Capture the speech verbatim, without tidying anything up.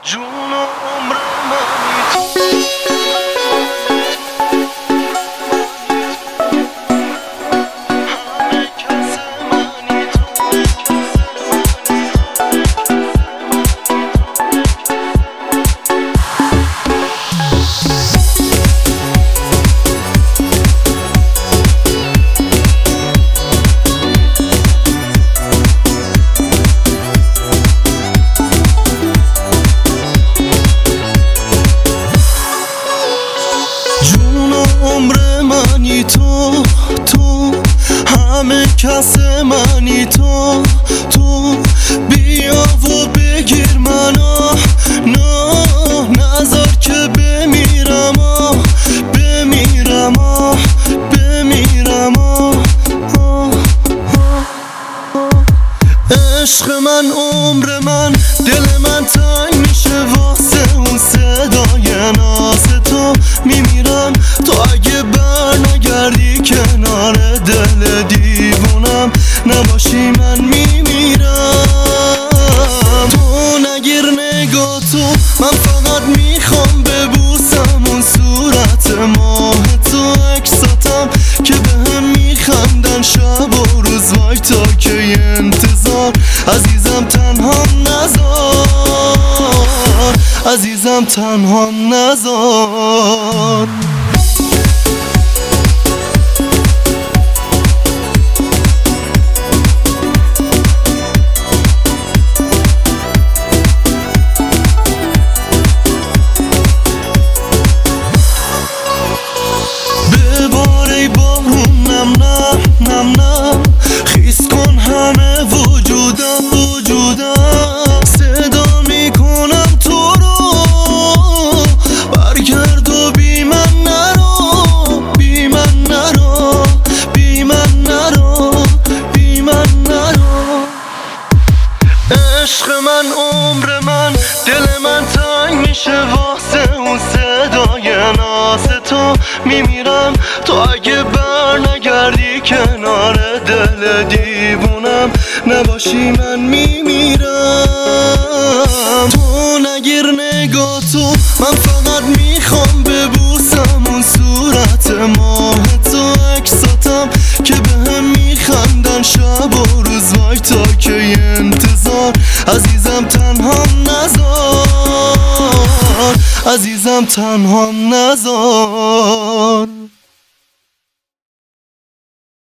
جون عمر منی تو عمر منی تو تو همه کس منی تو تو بیا و بگیر منو نه نذار که بمیرم آه بمیرم آه بمیرم آه عشق من عمر من دل من تنگ میشه واسه اون صدای ناز تو میمیرم تو اگه بر نگردی کنار دل دیوونم نباشی من میمیرم تو نگیر نگاه تو من فقط میخوام ببوسم اون صورت ماه تو عکساتم که به هم میخندن شب و روز وای تا که انتظار عزیزم تنها نذار عزیزم تنها نذار بباره بارونم نم نم نم خیس کن همه وجودم وجودم صدا میکنم تو رو برگرد و بی من نرو بی من نرو بی من نرو بی من نرو عشق من عمر من دل من تنگ میشه واسه اون صدای ناز تو میمیرم تو اگه بر نگردی کنار دل دیوونم نباشی من میمیرم تو نگیر نگاه تو من فقط میخوام ببوسم اون صورت ماه تو عکساتم که به هم میخندن شب و روز وای تا که انتظار عزیزم تنها نذار عزیزم تنها نذار